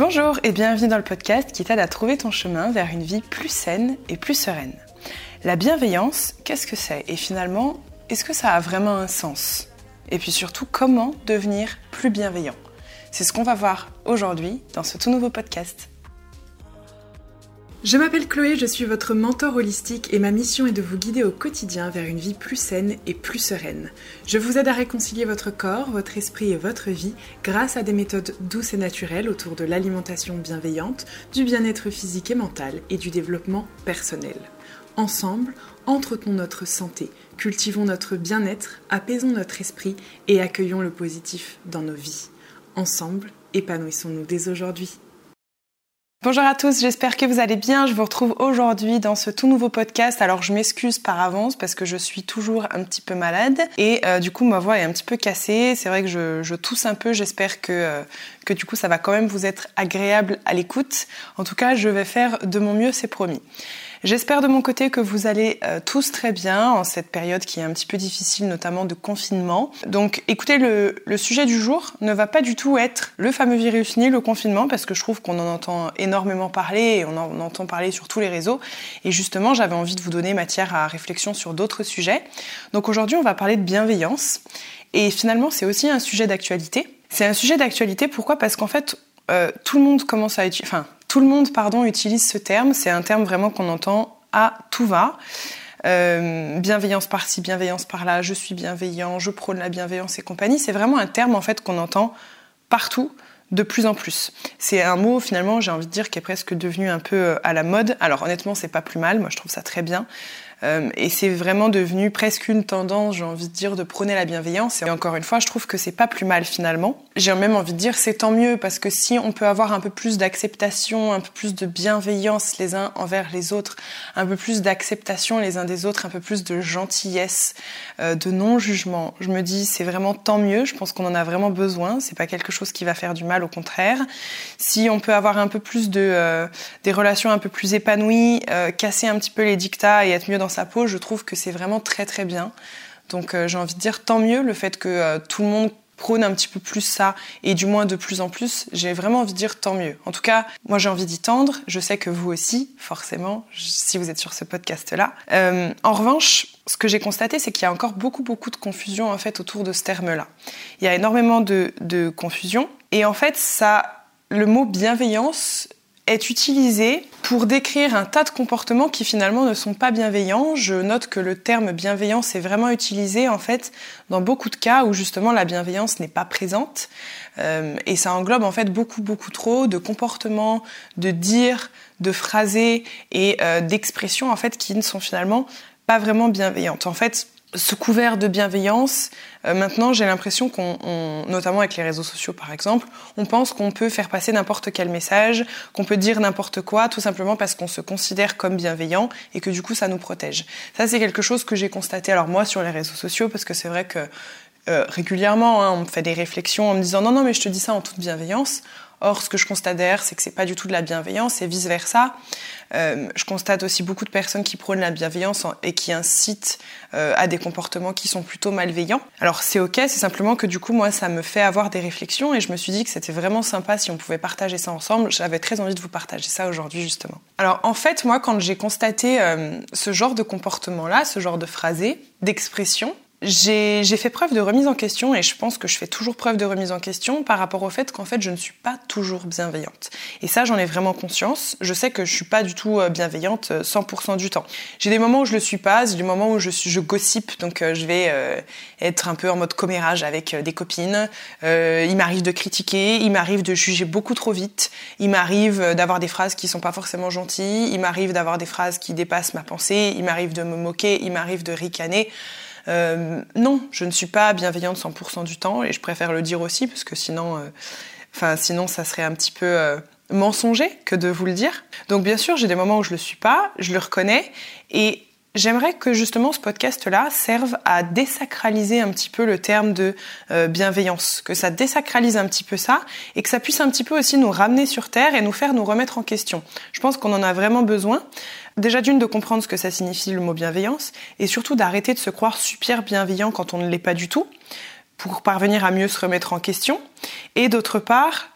Bonjour et bienvenue dans le podcast qui t'aide à trouver ton chemin vers une vie plus saine et plus sereine. La bienveillance, qu'est-ce que c'est ? Et finalement, est-ce que ça a vraiment un sens ? Et puis surtout, comment devenir plus bienveillant ? C'est ce qu'on va voir aujourd'hui dans ce tout nouveau podcast. Je m'appelle Chloé, je suis votre mentor holistique et ma mission est de vous guider au quotidien vers une vie plus saine et plus sereine. Je vous aide à réconcilier votre corps, votre esprit et votre vie grâce à des méthodes douces et naturelles autour de l'alimentation bienveillante, du bien-être physique et mental et du développement personnel. Ensemble, entretenons notre santé, cultivons notre bien-être, apaisons notre esprit et accueillons le positif dans nos vies. Ensemble, épanouissons-nous dès aujourd'hui. Bonjour à tous, j'espère que vous allez bien. Je vous retrouve aujourd'hui dans ce tout nouveau podcast. Alors je m'excuse par avance parce que je suis toujours un petit peu malade et du coup ma voix est un petit peu cassée. C'est vrai que je tousse un peu, j'espère que du coup ça va quand même vous être agréable à l'écoute. En tout cas, je vais faire de mon mieux, c'est promis. J'espère de mon côté que vous allez tous très bien en cette période qui est un petit peu difficile, notamment de confinement. Donc écoutez, le sujet du jour ne va pas du tout être le fameux virus ni le confinement, parce que je trouve qu'on en entend énormément parler et on en entend parler sur tous les réseaux. Et justement, j'avais envie de vous donner matière à réflexion sur d'autres sujets. Donc aujourd'hui, on va parler de bienveillance. Et finalement, c'est aussi un sujet d'actualité. C'est un sujet d'actualité, pourquoi ? Parce qu'en fait, tout le monde utilise ce terme. C'est un terme vraiment qu'on entend à tout va. Bienveillance par-ci, bienveillance par-là, je suis bienveillant, je prône la bienveillance et compagnie. C'est vraiment un terme en fait qu'on entend partout, de plus en plus. C'est un mot finalement, j'ai envie de dire, qui est presque devenu un peu à la mode. Alors honnêtement, c'est pas plus mal. Moi, je trouve ça très bien. Et c'est vraiment devenu presque une tendance, j'ai envie de dire, de prôner la bienveillance. Et encore une fois, je trouve que c'est pas plus mal finalement. J'ai même envie de dire c'est tant mieux, parce que si on peut avoir un peu plus d'acceptation, un peu plus de bienveillance les uns envers les autres, un peu plus d'acceptation les uns des autres, un peu plus de gentillesse, de non-jugement, je me dis c'est vraiment tant mieux. Je pense qu'on en a vraiment besoin. C'est pas quelque chose qui va faire du mal, au contraire. Si on peut avoir un peu plus des relations un peu plus épanouies, casser un petit peu les dictats et être mieux dans sa peau, je trouve que c'est vraiment très très bien. Donc j'ai envie de dire tant mieux, le fait que tout le monde prône un petit peu plus ça, et du moins de plus en plus, j'ai vraiment envie de dire tant mieux. En tout cas, moi j'ai envie d'y tendre, je sais que vous aussi, forcément, si vous êtes sur ce podcast-là. En revanche, ce que j'ai constaté, c'est qu'il y a encore beaucoup de confusion en fait autour de ce terme-là. Il y a énormément de confusion, et en fait, le mot bienveillance est utilisé pour décrire un tas de comportements qui finalement ne sont pas bienveillants. Je note que le terme bienveillance est vraiment utilisé en fait dans beaucoup de cas où justement la bienveillance n'est pas présente, et ça englobe en fait beaucoup trop de comportements, de dires, de phrasés et d'expressions en fait qui ne sont finalement pas vraiment bienveillantes. En fait, ce couvert de bienveillance, maintenant j'ai l'impression notamment avec les réseaux sociaux par exemple, on pense qu'on peut faire passer n'importe quel message, qu'on peut dire n'importe quoi, tout simplement parce qu'on se considère comme bienveillant et que du coup ça nous protège. Ça c'est quelque chose que j'ai constaté, alors moi sur les réseaux sociaux, parce que c'est vrai que régulièrement on me fait des réflexions en me disant non mais je te dis ça en toute bienveillance. Or, ce que je constate derrière, c'est que c'est pas du tout de la bienveillance et vice-versa. Je constate aussi beaucoup de personnes qui prônent la bienveillance et qui incitent à des comportements qui sont plutôt malveillants. Alors, c'est ok, c'est simplement que du coup, moi, ça me fait avoir des réflexions et je me suis dit que c'était vraiment sympa si on pouvait partager ça ensemble. J'avais très envie de vous partager ça aujourd'hui, justement. Alors, en fait, moi, quand j'ai constaté ce genre de comportement-là, ce genre de phrasé, d'expression, j'ai fait preuve de remise en question, et je pense que je fais toujours preuve de remise en question par rapport au fait qu'en fait je ne suis pas toujours bienveillante. Et ça, j'en ai vraiment conscience. Je sais que je suis pas du tout bienveillante 100% du temps. J'ai des moments où je le suis pas, j'ai des moments où je gossipe, donc je vais être un peu en mode commérage avec des copines. Il m'arrive de critiquer, il m'arrive de juger beaucoup trop vite, il m'arrive d'avoir des phrases qui sont pas forcément gentilles, il m'arrive d'avoir des phrases qui dépassent ma pensée, il m'arrive de me moquer, il m'arrive de ricaner. Non, je ne suis pas bienveillante 100% du temps, et je préfère le dire aussi parce que sinon ça serait un petit peu mensonger que de vous le dire. Donc bien sûr, j'ai des moments où je le suis pas, je le reconnais, et j'aimerais que justement ce podcast-là serve à désacraliser un petit peu le terme de bienveillance, que ça désacralise un petit peu ça et que ça puisse un petit peu aussi nous ramener sur terre et nous faire nous remettre en question. Je pense qu'on en a vraiment besoin. Déjà de comprendre ce que ça signifie le mot bienveillance et surtout d'arrêter de se croire super bienveillant quand on ne l'est pas du tout pour parvenir à mieux se remettre en question. Et d'autre part,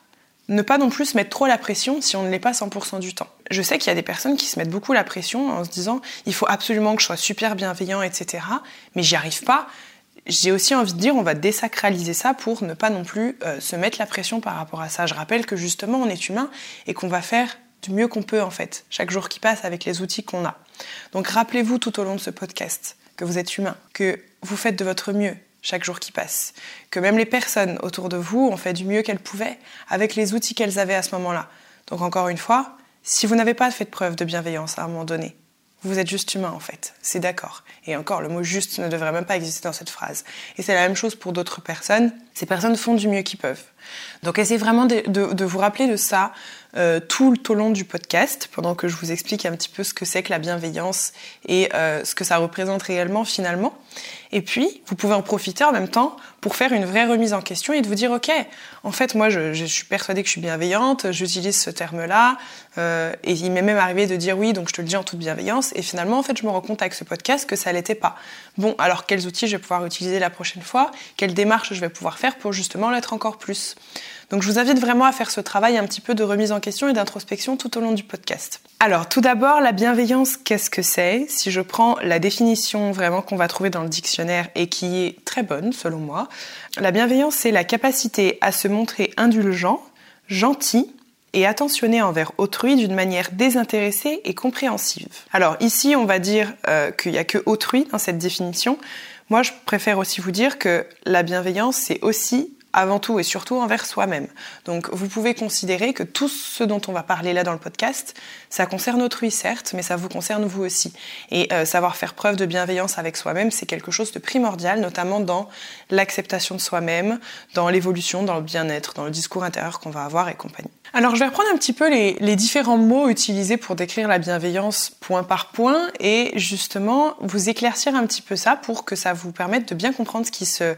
ne pas non plus se mettre trop la pression si on ne l'est pas 100% du temps. Je sais qu'il y a des personnes qui se mettent beaucoup la pression en se disant « il faut absolument que je sois super bienveillant, etc. » mais j'y arrive pas. J'ai aussi envie de dire on va désacraliser ça pour ne pas non plus se mettre la pression par rapport à ça. Je rappelle que justement on est humain et qu'on va faire du mieux qu'on peut en fait, chaque jour qui passe avec les outils qu'on a. Donc rappelez-vous tout au long de ce podcast que vous êtes humain, que vous faites de votre mieux chaque jour qui passe, que même les personnes autour de vous ont fait du mieux qu'elles pouvaient avec les outils qu'elles avaient à ce moment-là. Donc encore une fois, si vous n'avez pas fait de preuve de bienveillance à un moment donné, vous êtes juste humain en fait, c'est d'accord. Et encore, le mot juste ne devrait même pas exister dans cette phrase. Et c'est la même chose pour d'autres personnes. Ces personnes font du mieux qu'ils peuvent. Donc essayez vraiment de vous rappeler de ça tout au long du podcast, pendant que je vous explique un petit peu ce que c'est que la bienveillance et ce que ça représente réellement finalement. Et puis, vous pouvez en profiter en même temps pour faire une vraie remise en question et de vous dire « Ok, en fait, moi, je suis persuadée que je suis bienveillante, j'utilise ce terme-là, et il m'est même arrivé de dire oui, donc je te le dis en toute bienveillance, et finalement, en fait, je me rends compte avec ce podcast que ça l'était pas. Bon, alors quels outils je vais pouvoir utiliser la prochaine fois? Quelle démarche je vais pouvoir faire pour justement l'être encore plus ?» Donc je vous invite vraiment à faire ce travail un petit peu de remise en question et d'introspection tout au long du podcast. Alors tout d'abord, la bienveillance, qu'est-ce que c'est? Si je prends la définition vraiment qu'on va trouver dans le dictionnaire et qui est très bonne selon moi, la bienveillance c'est la capacité à se montrer indulgent, gentil et attentionné envers autrui d'une manière désintéressée et compréhensive. Alors ici on va dire qu'il n'y a que autrui dans cette définition. Moi je préfère aussi vous dire que la bienveillance c'est aussi avant tout et surtout envers soi-même. Donc vous pouvez considérer que tout ce dont on va parler là dans le podcast, ça concerne autrui certes, mais ça vous concerne vous aussi. Et savoir faire preuve de bienveillance avec soi-même, c'est quelque chose de primordial, notamment dans l'acceptation de soi-même, dans l'évolution, dans le bien-être, dans le discours intérieur qu'on va avoir et compagnie. Alors je vais reprendre un petit peu les différents mots utilisés pour décrire la bienveillance point par point et justement vous éclaircir un petit peu ça pour que ça vous permette de bien comprendre ce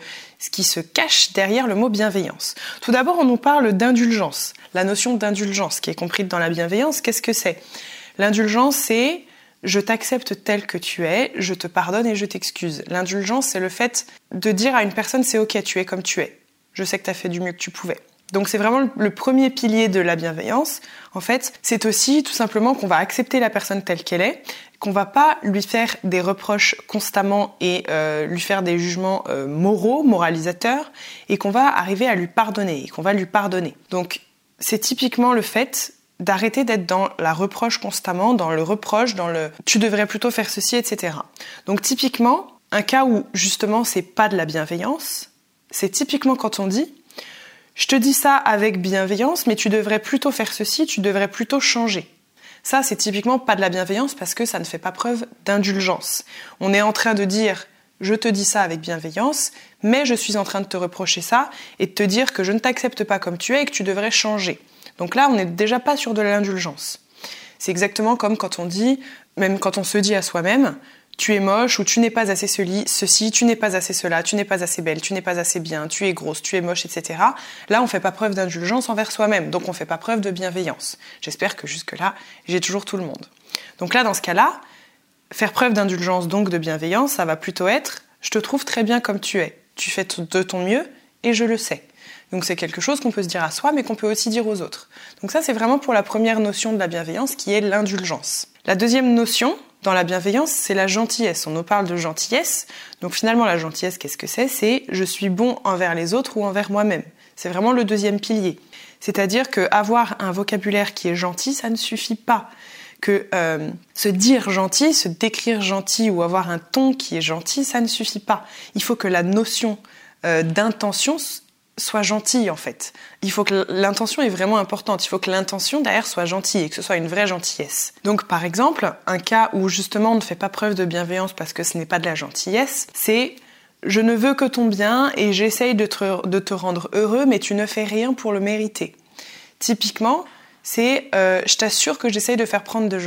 qui se cache derrière le mot bienveillance. Tout d'abord, on nous parle d'indulgence. La notion d'indulgence qui est comprise dans la bienveillance, qu'est-ce que c'est? L'indulgence, c'est je t'accepte tel que tu es, je te pardonne et je t'excuse. L'indulgence, c'est le fait de dire à une personne c'est ok, tu es comme tu es. Je sais que tu as fait du mieux que tu pouvais. Donc c'est vraiment le premier pilier de la bienveillance. En fait, c'est aussi tout simplement qu'on va accepter la personne telle qu'elle est, qu'on va pas lui faire des reproches constamment et lui faire des jugements moralisateurs, et qu'on va arriver à lui pardonner, et qu'on va lui pardonner. Donc c'est typiquement le fait d'arrêter d'être dans la reproche constamment, dans le reproche, dans le « tu devrais plutôt faire ceci », etc. Donc typiquement, un cas où justement c'est pas de la bienveillance, c'est typiquement quand on dit je te dis ça avec bienveillance, mais tu devrais plutôt faire ceci, tu devrais plutôt changer. Ça, c'est typiquement pas de la bienveillance parce que ça ne fait pas preuve d'indulgence. On est en train de dire « je te dis ça avec bienveillance, mais je suis en train de te reprocher ça et de te dire que je ne t'accepte pas comme tu es et que tu devrais changer. » Donc là, on n'est déjà pas sur de l'indulgence. C'est exactement comme quand on dit, même quand on se dit à soi-même « tu es moche » ou « tu n'es pas assez ceci, tu n'es pas assez cela, tu n'es pas assez belle, tu n'es pas assez bien, tu es grosse, tu es moche, etc. » Là, on fait pas preuve d'indulgence envers soi-même, donc on fait pas preuve de bienveillance. J'espère que jusque-là, j'ai toujours tout le monde. Donc là, dans ce cas-là, faire preuve d'indulgence, donc de bienveillance, ça va plutôt être « je te trouve très bien comme tu es, tu fais de ton mieux et je le sais ». Donc c'est quelque chose qu'on peut se dire à soi, mais qu'on peut aussi dire aux autres. Donc ça, c'est vraiment pour la première notion de la bienveillance, qui est l'indulgence. La deuxième notion, dans la bienveillance, c'est la gentillesse. On nous parle de gentillesse. Donc finalement, la gentillesse, qu'est-ce que c'est? C'est je suis bon envers les autres ou envers moi-même. C'est vraiment le deuxième pilier. C'est-à-dire qu'avoir un vocabulaire qui est gentil, ça ne suffit pas. Que se dire gentil, se décrire gentil ou avoir un ton qui est gentil, ça ne suffit pas. Il faut que la notion d'intention soit gentille en fait. Il faut que l'intention est vraiment importante. Il faut que l'intention derrière soit gentille et que ce soit une vraie gentillesse. Donc par exemple, un cas où justement on ne fait pas preuve de bienveillance parce que ce n'est pas de la gentillesse, c'est je ne veux que ton bien et j'essaye de te rendre heureux mais tu ne fais rien pour le mériter. Typiquement, c'est je t'assure que j'essaye de faire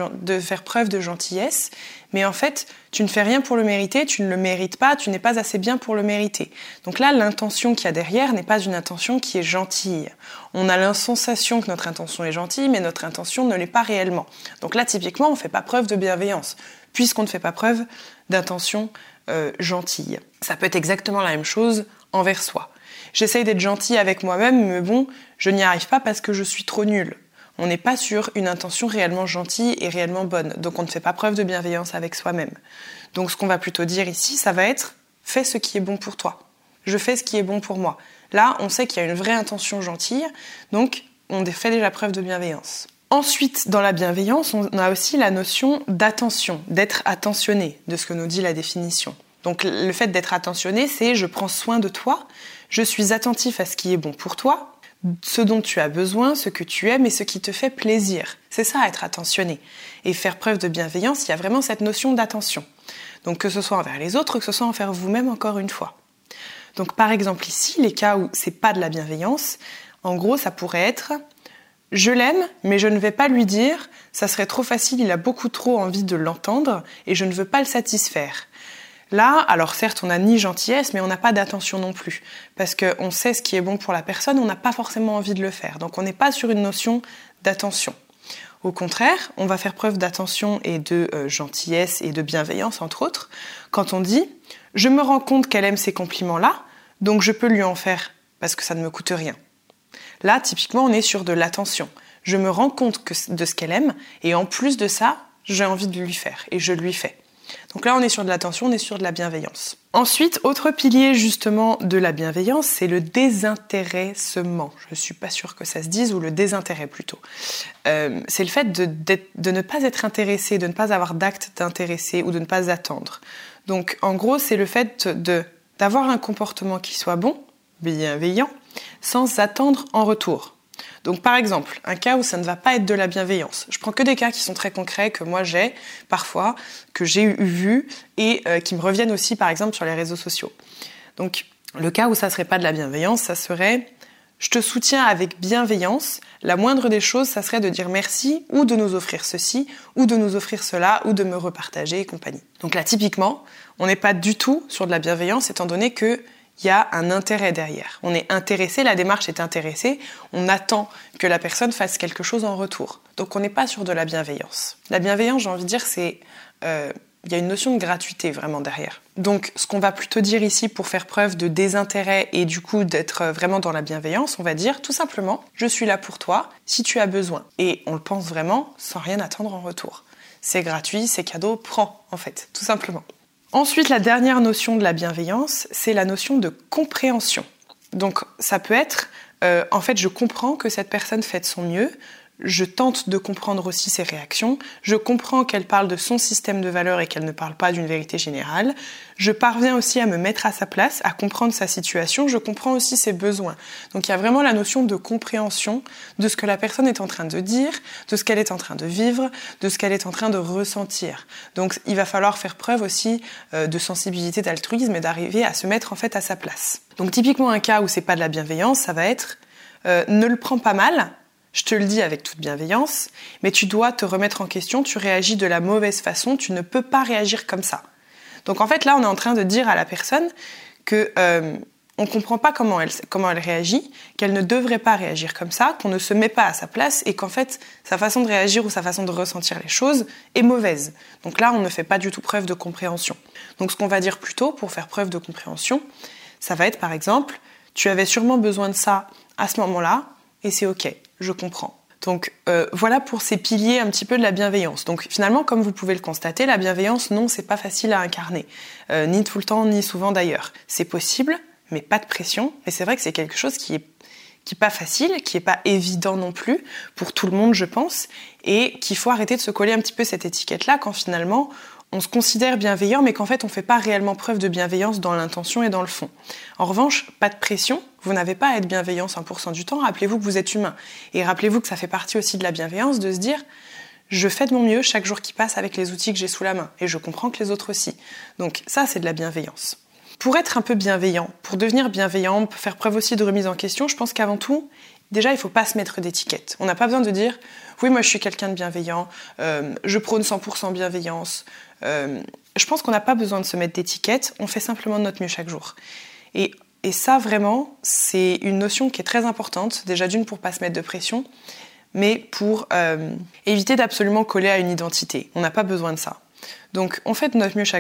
preuve de gentillesse, mais en fait, tu ne fais rien pour le mériter, tu ne le mérites pas, tu n'es pas assez bien pour le mériter. Donc là, l'intention qu'il y a derrière n'est pas une intention qui est gentille. On a la sensation que notre intention est gentille, mais notre intention ne l'est pas réellement. Donc là, typiquement, on ne fait pas preuve de bienveillance, puisqu'on ne fait pas preuve d'intention gentille. Ça peut être exactement la même chose envers soi. J'essaye d'être gentille avec moi-même, mais bon, je n'y arrive pas parce que je suis trop nulle. On n'est pas sur une intention réellement gentille et réellement bonne. Donc on ne fait pas preuve de bienveillance avec soi-même. Donc ce qu'on va plutôt dire ici, ça va être « fais ce qui est bon pour toi ». Je fais ce qui est bon pour moi. Là, on sait qu'il y a une vraie intention gentille, donc on fait déjà preuve de bienveillance. Ensuite, dans la bienveillance, on a aussi la notion d'attention, d'être attentionné, de ce que nous dit la définition. Donc le fait d'être attentionné, c'est « je prends soin de toi », je suis attentif à ce qui est bon pour toi, ce dont tu as besoin, ce que tu aimes et ce qui te fait plaisir. C'est ça, être attentionné. Et faire preuve de bienveillance, il y a vraiment cette notion d'attention. Donc que ce soit envers les autres, que ce soit envers vous-même encore une fois. Donc par exemple ici, les cas où c'est pas de la bienveillance, en gros ça pourrait être « je l'aime, mais je ne vais pas lui dire, ça serait trop facile, il a beaucoup trop envie de l'entendre et je ne veux pas le satisfaire ». Là, alors certes, on n'a ni gentillesse, mais on n'a pas d'attention non plus. Parce qu'on sait ce qui est bon pour la personne, on n'a pas forcément envie de le faire. Donc on n'est pas sur une notion d'attention. Au contraire, on va faire preuve d'attention et de gentillesse et de bienveillance, entre autres, quand on dit « je me rends compte qu'elle aime ces compliments-là, donc je peux lui en faire parce que ça ne me coûte rien ». Là, typiquement, on est sur de l'attention. Je me rends compte de ce qu'elle aime et en plus de ça, j'ai envie de lui faire et je lui fais. Donc là, on est sur de l'attention, on est sur de la bienveillance. Ensuite, autre pilier justement de la bienveillance, c'est le désintéressement. Je ne suis pas sûre que ça se dise, ou le désintérêt plutôt. C'est le fait de ne pas être intéressé, de ne pas avoir d'acte d'intéressé ou de ne pas attendre. Donc en gros, c'est le fait d'avoir un comportement qui soit bon, bienveillant, sans attendre en retour. Donc par exemple, un cas où ça ne va pas être de la bienveillance. Je prends que des cas qui sont très concrets, que moi j'ai parfois, que j'ai vu et qui me reviennent aussi par exemple sur les réseaux sociaux. Donc le cas où ça serait pas de la bienveillance, ça serait « je te soutiens avec bienveillance, la moindre des choses, ça serait de dire merci ou de nous offrir ceci ou de nous offrir cela ou de me repartager et compagnie ». Donc là typiquement, on n'est pas du tout sur de la bienveillance étant donné que il y a un intérêt derrière. On est intéressé, la démarche est intéressée, on attend que la personne fasse quelque chose en retour. Donc on n'est pas sur de la bienveillance. La bienveillance, j'ai envie de dire, il y a une notion de gratuité vraiment derrière. Donc ce qu'on va plutôt dire ici pour faire preuve de désintérêt et du coup d'être vraiment dans la bienveillance, on va dire tout simplement « je suis là pour toi si tu as besoin ». Et on le pense vraiment sans rien attendre en retour. C'est gratuit, c'est cadeau, prends en fait, tout simplement. Ensuite, la dernière notion de la bienveillance, c'est la notion de compréhension. Donc, ça peut être, en fait, je comprends que cette personne fait de son mieux, je tente de comprendre aussi ses réactions, je comprends qu'elle parle de son système de valeurs et qu'elle ne parle pas d'une vérité générale, je parviens aussi à me mettre à sa place, à comprendre sa situation, je comprends aussi ses besoins. Donc il y a vraiment la notion de compréhension de ce que la personne est en train de dire, de ce qu'elle est en train de vivre, de ce qu'elle est en train de ressentir. Donc il va falloir faire preuve aussi de sensibilité, d'altruisme et d'arriver à se mettre en fait à sa place. Donc typiquement un cas où c'est pas de la bienveillance, ça va être ne le prends pas mal. Je te le dis avec toute bienveillance, mais tu dois te remettre en question, tu réagis de la mauvaise façon, tu ne peux pas réagir comme ça. Donc en fait là, on est en train de dire à la personne que on comprend pas comment elle réagit, qu'elle ne devrait pas réagir comme ça, qu'on ne se met pas à sa place et qu'en fait sa façon de réagir ou sa façon de ressentir les choses est mauvaise. Donc là, on ne fait pas du tout preuve de compréhension. Donc ce qu'on va dire plutôt pour faire preuve de compréhension, ça va être par exemple, tu avais sûrement besoin de ça à ce moment-là et c'est ok. Je comprends. Donc voilà pour ces piliers un petit peu de la bienveillance. Donc finalement, comme vous pouvez le constater, la bienveillance, non, c'est pas facile à incarner. Ni tout le temps, ni souvent d'ailleurs. C'est possible, mais pas de pression. Et c'est vrai que c'est quelque chose qui est pas facile, qui est pas évident non plus pour tout le monde, je pense, et qu'il faut arrêter de se coller un petit peu cette étiquette-là quand finalement on se considère bienveillant, mais qu'en fait on fait pas réellement preuve de bienveillance dans l'intention et dans le fond. En revanche, pas de pression, vous n'avez pas à être bienveillant 100% du temps, rappelez-vous que vous êtes humain. Et rappelez-vous que ça fait partie aussi de la bienveillance de se dire je fais de mon mieux chaque jour qui passe avec les outils que j'ai sous la main, et je comprends que les autres aussi. Donc ça, c'est de la bienveillance. Pour être un peu bienveillant, pour devenir bienveillant, pour faire preuve aussi de remise en question, je pense qu'avant tout, déjà, il faut pas se mettre d'étiquette. On n'a pas besoin de dire « oui, moi je suis quelqu'un de bienveillant, je prône 100% bienveillance ». Je pense qu'on n'a pas besoin de se mettre d'étiquette, on fait simplement de notre mieux chaque jour. Et ça, vraiment, c'est une notion qui est très importante, déjà d'une pour pas se mettre de pression, mais pour éviter d'absolument coller à une identité. On n'a pas besoin de ça. Donc, on fait de notre mieux chaque jour.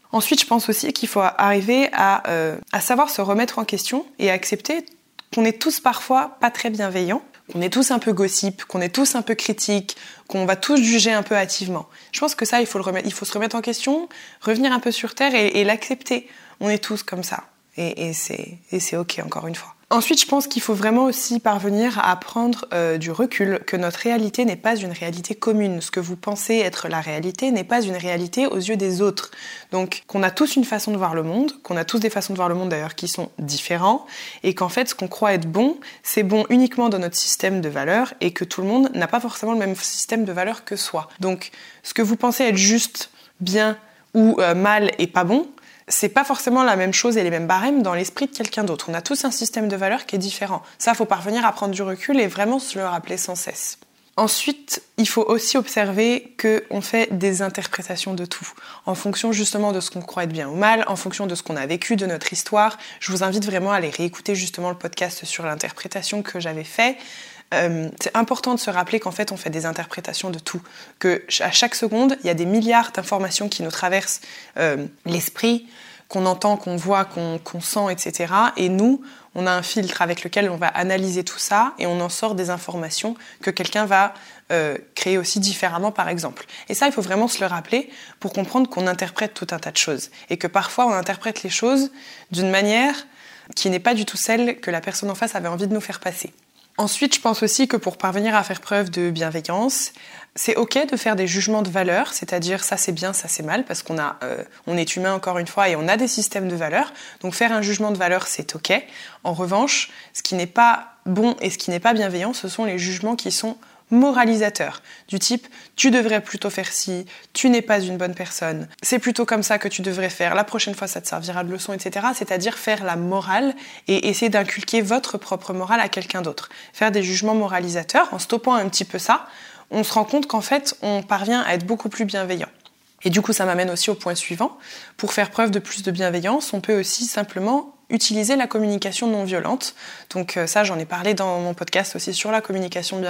Ensuite, je pense aussi qu'il faut arriver à savoir se remettre en question et à accepter qu'on est tous parfois pas très bienveillants, qu'on est tous un peu gossip, qu'on est tous un peu critiques, qu'on va tous juger un peu hâtivement. Je pense que ça, il faut se remettre en question, revenir un peu sur terre et l'accepter. On est tous comme ça. Et c'est ok, encore une fois. Ensuite, je pense qu'il faut vraiment aussi parvenir à prendre du recul, que notre réalité n'est pas une réalité commune. Ce que vous pensez être la réalité n'est pas une réalité aux yeux des autres. Donc, qu'on a tous une façon de voir le monde, qu'on a tous des façons de voir le monde d'ailleurs qui sont différents, et qu'en fait, ce qu'on croit être bon, c'est bon uniquement dans notre système de valeurs, et que tout le monde n'a pas forcément le même système de valeurs que soi. Donc, ce que vous pensez être juste, bien ou mal et pas bon, c'est pas forcément la même chose et les mêmes barèmes dans l'esprit de quelqu'un d'autre. On a tous un système de valeurs qui est différent. Ça, faut parvenir à prendre du recul et vraiment se le rappeler sans cesse. Ensuite, il faut aussi observer qu'on fait des interprétations de tout, en fonction justement de ce qu'on croit être bien ou mal, en fonction de ce qu'on a vécu, de notre histoire. Je vous invite vraiment à aller réécouter justement le podcast sur l'interprétation que j'avais fait. C'est important de se rappeler qu'en fait on fait des interprétations de tout, que à chaque seconde il y a des milliards d'informations qui nous traversent l'esprit, qu'on entend, qu'on voit, qu'on sent, etc. Et nous, on a un filtre avec lequel on va analyser tout ça et on en sort des informations que quelqu'un va créer aussi différemment, par exemple. Et ça, il faut vraiment se le rappeler pour comprendre qu'on interprète tout un tas de choses et que parfois on interprète les choses d'une manière qui n'est pas du tout celle que la personne en face avait envie de nous faire passer. Ensuite, je pense aussi que pour parvenir à faire preuve de bienveillance, c'est ok de faire des jugements de valeur, c'est-à-dire ça c'est bien, ça c'est mal, parce on est humain encore une fois et on a des systèmes de valeurs. Donc faire un jugement de valeur, c'est ok. En revanche, ce qui n'est pas bon et ce qui n'est pas bienveillant, ce sont les jugements qui sont moralisateurs, du type « tu devrais plutôt faire ci, tu n'es pas une bonne personne, c'est plutôt comme ça que tu devrais faire, la prochaine fois ça te servira de leçon, etc. » C'est-à-dire faire la morale et essayer d'inculquer votre propre morale à quelqu'un d'autre. Faire des jugements moralisateurs, en stoppant un petit peu ça, on se rend compte qu'en fait, on parvient à être beaucoup plus bienveillant. Et du coup, ça m'amène aussi au point suivant. Pour faire preuve de plus de bienveillance, on peut aussi simplement utiliser la communication non violente. Donc ça, j'en ai parlé dans mon podcast aussi sur la communication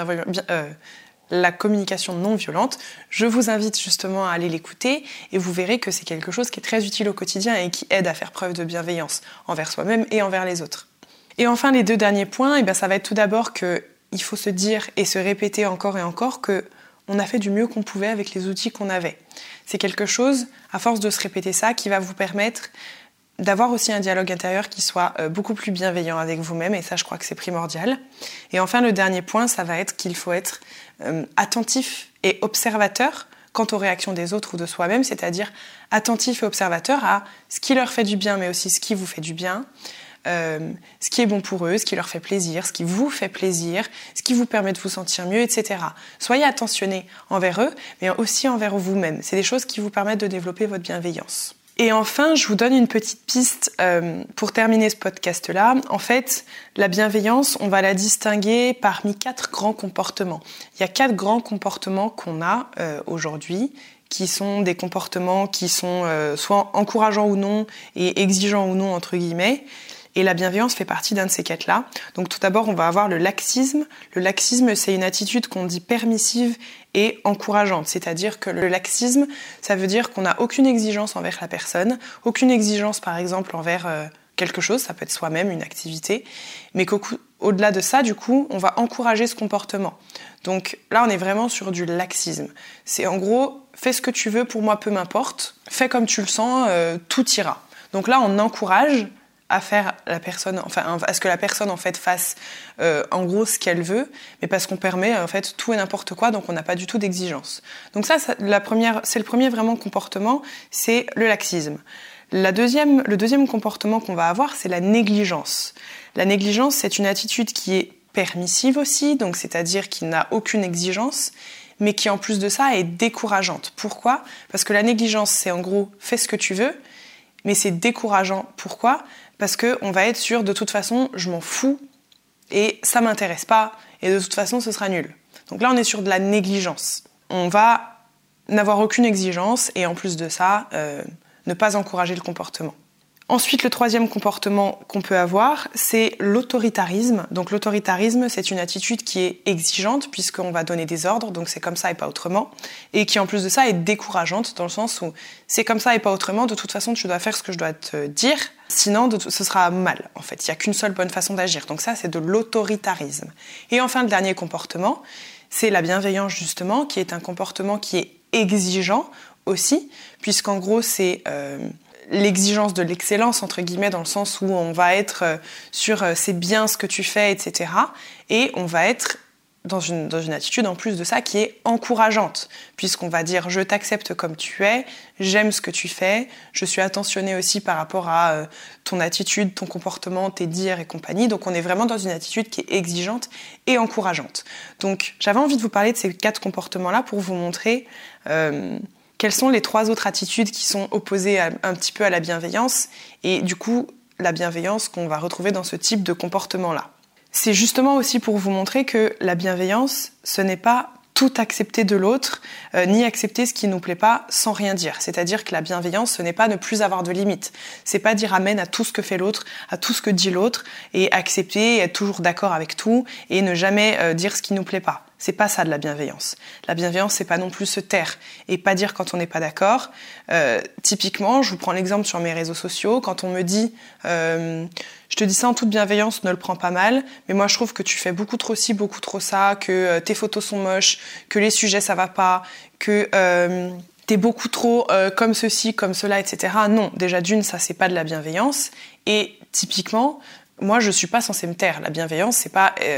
la communication non violente. Je vous invite justement à aller l'écouter et vous verrez que c'est quelque chose qui est très utile au quotidien et qui aide à faire preuve de bienveillance envers soi-même et envers les autres. Et enfin, les deux derniers points, ça va être tout d'abord qu'il faut se dire et se répéter encore et encore qu'on a fait du mieux qu'on pouvait avec les outils qu'on avait. C'est quelque chose, à force de se répéter ça, qui va vous permettre d'avoir aussi un dialogue intérieur qui soit beaucoup plus bienveillant avec vous-même, et ça, je crois que c'est primordial. Et enfin, le dernier point, ça va être qu'il faut être attentif et observateur quant aux réactions des autres ou de soi-même, c'est-à-dire attentif et observateur à ce qui leur fait du bien, mais aussi ce qui vous fait du bien, ce qui est bon pour eux, ce qui leur fait plaisir, ce qui vous fait plaisir, ce qui vous permet de vous sentir mieux, etc. Soyez attentionnés envers eux, mais aussi envers vous-même. C'est des choses qui vous permettent de développer votre bienveillance. Et enfin, je vous donne une petite piste pour terminer ce podcast-là. En fait, la bienveillance, on va la distinguer parmi 4 grands comportements. Il y a 4 grands comportements qu'on a aujourd'hui, qui sont des comportements qui sont soit encourageants ou non, et exigeants ou non, entre guillemets. Et la bienveillance fait partie d'un de ces 4-là. Donc tout d'abord, on va avoir le laxisme. Le laxisme, c'est une attitude qu'on dit permissive et encourageante. C'est-à-dire que le laxisme, ça veut dire qu'on n'a aucune exigence envers la personne, aucune exigence par exemple envers quelque chose, ça peut être soi-même, une activité, mais qu'au-delà de ça, du coup, on va encourager ce comportement. Donc là, on est vraiment sur du laxisme. C'est en gros, fais ce que tu veux, pour moi, peu m'importe, fais comme tu le sens, tout ira. Donc là, on encourage à faire à ce que la personne en fait fasse en gros ce qu'elle veut, mais parce qu'on permet en fait tout et n'importe quoi, donc on n'a pas du tout d'exigence. Donc c'est le premier vraiment comportement, c'est le laxisme. Le deuxième comportement qu'on va avoir, c'est la négligence. La négligence, c'est une attitude qui est permissive aussi, donc c'est-à-dire qui n'a aucune exigence, mais qui en plus de ça est décourageante. Pourquoi ? Parce que la négligence, c'est en gros fais ce que tu veux, mais c'est décourageant. Pourquoi ? Parce qu'on va être sûr, de toute façon, je m'en fous et ça m'intéresse pas et de toute façon, ce sera nul. Donc là, on est sur de la négligence. On va n'avoir aucune exigence et en plus de ça, ne pas encourager le comportement. Ensuite, le troisième comportement qu'on peut avoir, c'est l'autoritarisme. Donc l'autoritarisme, c'est une attitude qui est exigeante puisqu'on va donner des ordres, donc c'est comme ça et pas autrement, et qui en plus de ça est décourageante dans le sens où c'est comme ça et pas autrement, de toute façon tu dois faire ce que je dois te dire, sinon ce sera mal en fait. Il n'y a qu'une seule bonne façon d'agir, donc ça c'est de l'autoritarisme. Et enfin le dernier comportement, c'est la bienveillance justement, qui est un comportement qui est exigeant aussi, puisqu'en gros c'est l'exigence de l'excellence, entre guillemets, dans le sens où on va être sur c'est bien ce que tu fais, etc. Et on va être dans une attitude, en plus de ça, qui est encourageante, puisqu'on va dire « je t'accepte comme tu es, j'aime ce que tu fais, je suis attentionnée aussi par rapport à ton attitude, ton comportement, tes dires et compagnie ». Donc on est vraiment dans une attitude qui est exigeante et encourageante. Donc j'avais envie de vous parler de ces 4 comportements-là pour vous montrer quelles sont les 3 autres attitudes qui sont opposées un petit peu à la bienveillance et du coup la bienveillance qu'on va retrouver dans ce type de comportement-là. C'est justement aussi pour vous montrer que la bienveillance, ce n'est pas tout accepter de l'autre, ni accepter ce qui nous plaît pas sans rien dire. C'est-à-dire que la bienveillance, ce n'est pas ne plus avoir de limites. C'est pas dire amen à tout ce que fait l'autre, à tout ce que dit l'autre, et accepter, et être toujours d'accord avec tout, et ne jamais dire ce qui nous plaît pas. C'est pas ça de la bienveillance. La bienveillance, c'est pas non plus se taire et pas dire quand on n'est pas d'accord. Typiquement, je vous prends l'exemple sur mes réseaux sociaux, quand on me dit je te dis ça en toute bienveillance, ne le prends pas mal, mais moi je trouve que tu fais beaucoup trop ci, beaucoup trop ça, que tes photos sont moches, que les sujets ça va pas, que t'es beaucoup trop comme ceci, comme cela, etc. Non, déjà d'une, ça c'est pas de la bienveillance. Et typiquement, moi, je suis pas censée me taire. La bienveillance, c'est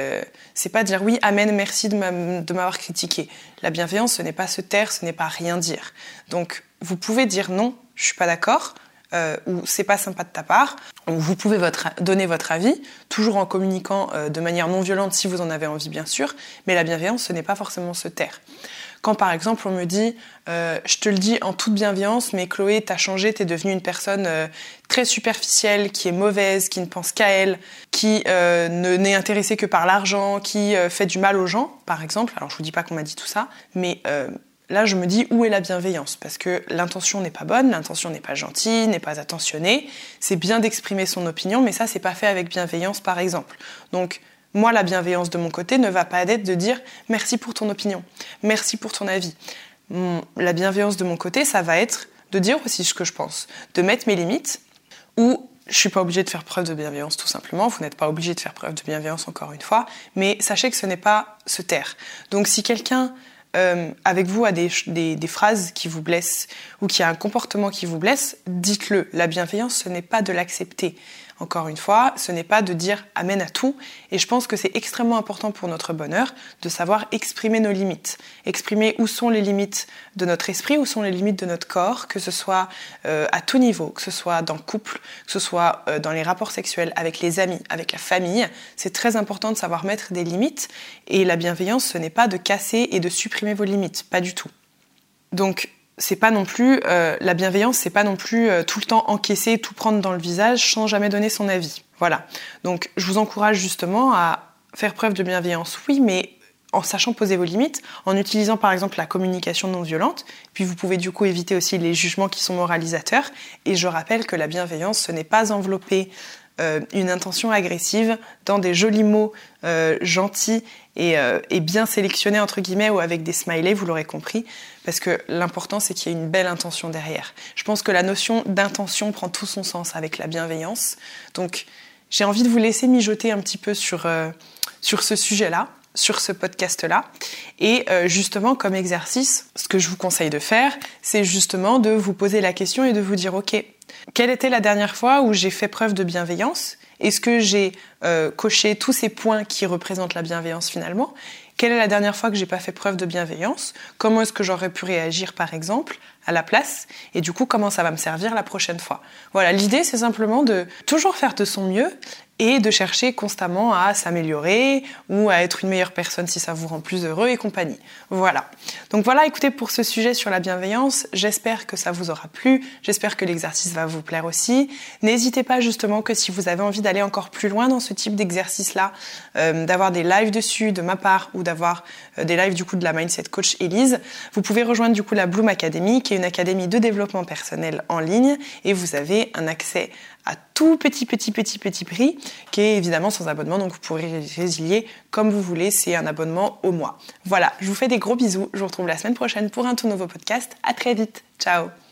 pas dire oui, amen, merci de m'avoir critiqué. La bienveillance, ce n'est pas se taire, ce n'est pas rien dire. Donc, vous pouvez dire non, je suis pas d'accord, ou c'est pas sympa de ta part. Ou vous pouvez donner votre avis, toujours en communiquant de manière non violente si vous en avez envie, bien sûr. Mais la bienveillance, ce n'est pas forcément se taire. Quand par exemple on me dit je te le dis en toute bienveillance, mais Chloé, t'as changé, t'es devenue une personne très superficielle, qui est mauvaise, qui ne pense qu'à elle, qui n'est intéressée que par l'argent, qui fait du mal aux gens, par exemple. Alors je vous dis pas qu'on m'a dit tout ça, mais là je me dis où est la bienveillance ? Parce que l'intention n'est pas bonne, l'intention n'est pas gentille, n'est pas attentionnée. C'est bien d'exprimer son opinion, mais ça c'est pas fait avec bienveillance par exemple. Donc moi, la bienveillance de mon côté ne va pas être de dire « merci pour ton opinion, merci pour ton avis ». La bienveillance de mon côté, ça va être de dire aussi ce que je pense, de mettre mes limites, ou je suis pas obligée de faire preuve de bienveillance tout simplement, vous n'êtes pas obligé de faire preuve de bienveillance encore une fois, mais sachez que ce n'est pas se taire. Donc si quelqu'un avec vous a des phrases qui vous blessent ou qui a un comportement qui vous blesse, dites-le. La bienveillance, ce n'est pas de l'accepter. Encore une fois, ce n'est pas de dire amen à tout. Et je pense que c'est extrêmement important pour notre bonheur de savoir exprimer nos limites. Exprimer où sont les limites de notre esprit, où sont les limites de notre corps, que ce soit à tout niveau, que ce soit dans le couple, que ce soit dans les rapports sexuels, avec les amis, avec la famille. C'est très important de savoir mettre des limites. Et la bienveillance, ce n'est pas de casser et de supprimer vos limites. Pas du tout. Donc, c'est pas non plus la bienveillance, c'est pas non plus tout le temps encaisser, tout prendre dans le visage sans jamais donner son avis. Voilà. Donc je vous encourage justement à faire preuve de bienveillance, oui, mais en sachant poser vos limites, en utilisant par exemple la communication non violente. Puis vous pouvez du coup éviter aussi les jugements qui sont moralisateurs. Et je rappelle que la bienveillance, ce n'est pas envelopper une intention agressive dans des jolis mots gentils et bien sélectionnés entre guillemets ou avec des smileys, vous l'aurez compris, parce que l'important c'est qu'il y ait une belle intention derrière. Je pense que la notion d'intention prend tout son sens avec la bienveillance. Donc j'ai envie de vous laisser mijoter un petit peu sur ce sujet-là, sur ce podcast-là. Et justement, comme exercice, ce que je vous conseille de faire, c'est justement de vous poser la question et de vous dire « Ok, quelle était la dernière fois où j'ai fait preuve de bienveillance ? Est-ce que j'ai coché tous ces points qui représentent la bienveillance finalement ? Quelle est la dernière fois que j'ai pas fait preuve de bienveillance ? Comment est-ce que j'aurais pu réagir par exemple à la place ? Et du coup, comment ça va me servir la prochaine fois ? Voilà, l'idée c'est simplement de toujours faire de son mieux et de chercher constamment à s'améliorer ou à être une meilleure personne si ça vous rend plus heureux et compagnie. Voilà. Donc voilà, écoutez, pour ce sujet sur la bienveillance, j'espère que ça vous aura plu, j'espère que l'exercice va vous plaire aussi. N'hésitez pas justement que si vous avez envie d'aller encore plus loin dans ce type d'exercice-là, d'avoir des lives dessus de ma part ou d'avoir des lives du coup de la Mindset Coach Élise, vous pouvez rejoindre du coup la Bloom Academy qui est une académie de développement personnel en ligne et vous avez un accès à tout petit prix qui est évidemment sans abonnement, donc vous pourrez résilier comme vous voulez, c'est un abonnement au mois. Voilà, je vous fais des gros bisous, je vous retrouve la semaine prochaine pour un tout nouveau podcast, à très vite, ciao.